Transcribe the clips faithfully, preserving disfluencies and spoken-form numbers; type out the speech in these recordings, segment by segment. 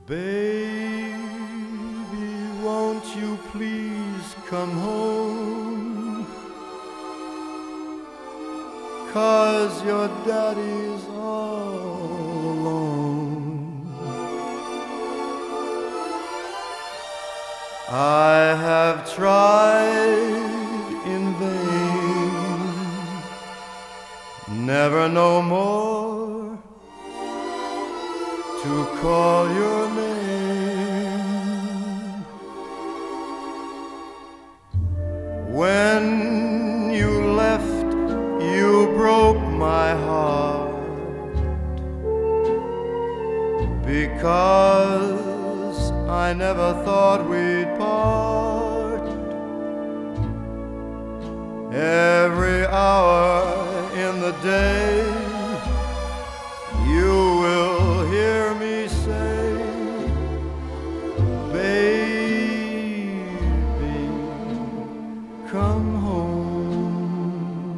Baby, won't you please come home? 'Cause your daddy's all alone. I have tried in vain, never no more to call your name. When you left, you broke my heart, because I never thought we'd part. Every hour in the day you will hear me say, baby, come home.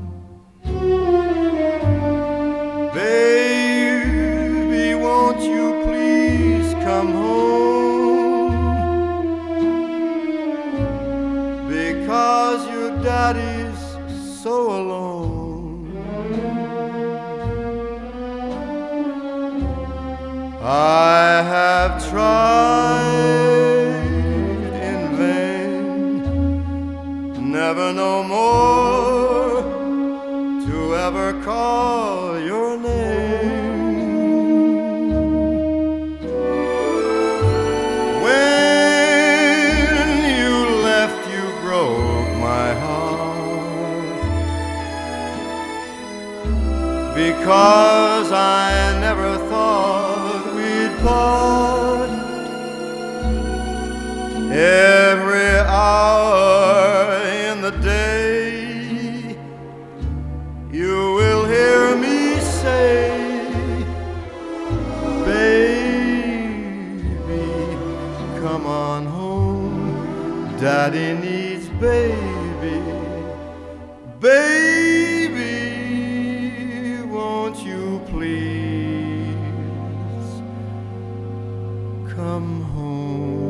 Baby, won't you please come home? Because your daddy's so alone. I have tried in vain, never no more to ever call your name. When you left, you broke my heart, because I never thought we'd part. Every hour in the day you will hear me say, baby, come on home. Daddy needs baby. Baby, won't you please come home?